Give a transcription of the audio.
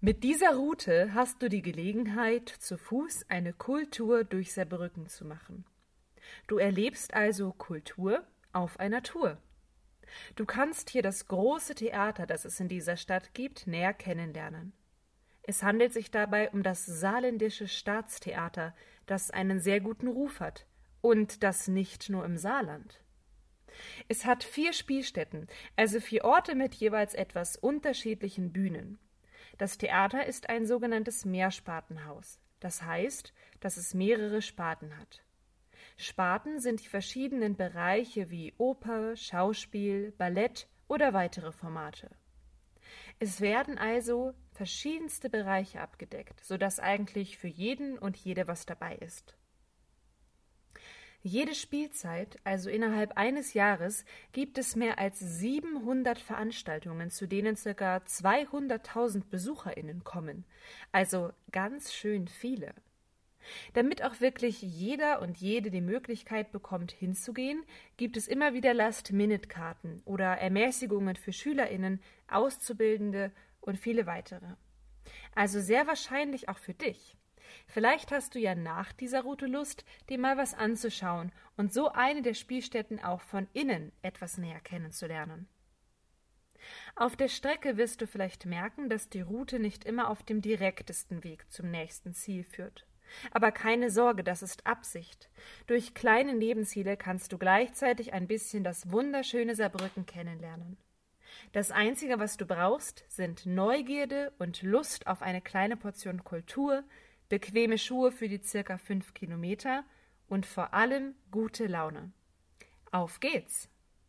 Mit dieser Route hast du die Gelegenheit, zu Fuß eine Kultur durch Saarbrücken zu machen. Du erlebst also Kultur auf einer Tour. Du kannst hier das große Theater, das es in dieser Stadt gibt, näher kennenlernen. Es handelt sich dabei um das Saarländische Staatstheater, das einen sehr guten Ruf hat, und das nicht nur im Saarland. Es hat 4 Spielstätten, also 4 Orte mit jeweils etwas unterschiedlichen Bühnen. Das Theater ist ein sogenanntes Mehrspartenhaus. Das heißt, dass es mehrere Sparten hat. Sparten sind die verschiedenen Bereiche wie Oper, Schauspiel, Ballett oder weitere Formate. Es werden also verschiedenste Bereiche abgedeckt, sodass eigentlich für jeden und jede was dabei ist. Jede Spielzeit, also innerhalb eines Jahres, gibt es mehr als 700 Veranstaltungen, zu denen ca. 200.000 BesucherInnen kommen. Also ganz schön viele. Damit auch wirklich jeder und jede die Möglichkeit bekommt, hinzugehen, gibt es immer wieder Last-Minute-Karten oder Ermäßigungen für SchülerInnen, Auszubildende und viele weitere. Also sehr wahrscheinlich auch für dich. Vielleicht hast du ja nach dieser Route Lust, dir mal was anzuschauen und so eine der Spielstätten auch von innen etwas näher kennenzulernen. Auf der Strecke wirst du vielleicht merken, dass die Route nicht immer auf dem direktesten Weg zum nächsten Ziel führt. Aber keine Sorge, das ist Absicht. Durch kleine Nebenziele kannst du gleichzeitig ein bisschen das wunderschöne Saarbrücken kennenlernen. Das Einzige, was du brauchst, sind Neugierde und Lust auf eine kleine Portion Kultur, bequeme Schuhe für die ca. 5 Kilometer und vor allem gute Laune. Auf geht's!